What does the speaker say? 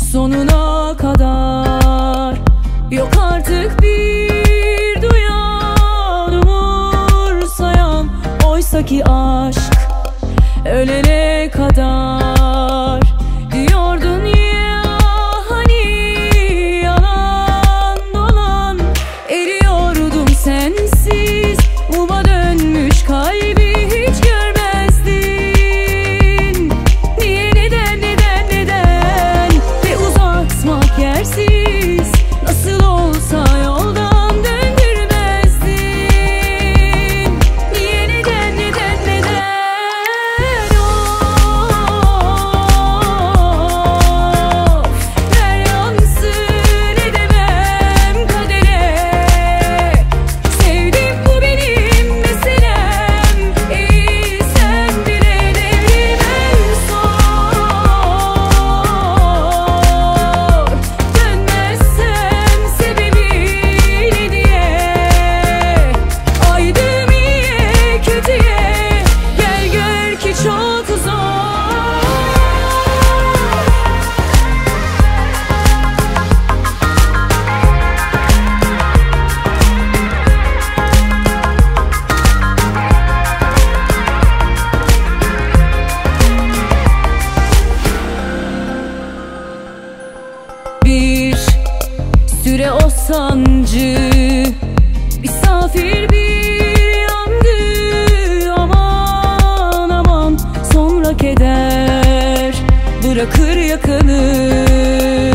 sonuna kadar. Yok artık bir duyan, umursayan, oysaki aşk ölene kadar. Diyordun ya hani, yalan dolan, eriyordum sensiz. Muma dönmüş kalbi hiç görmezdin. Niye, neden, neden, neden? Ve uzatmak yersiz, nasıl olsa yoldan döndürmezdin. Niye, neden, neden, neden? Ver yansın, edemem kadere. Sevdim, bu benim meselem. Sen bile devrim en zor. Dönmezsem sebebi ne diye? Aydım iyiye kötüye, gel gör ki çok zor. Bir süre o sancı misafir bir yandı. Aman aman, sonra keder bırakır yakanı.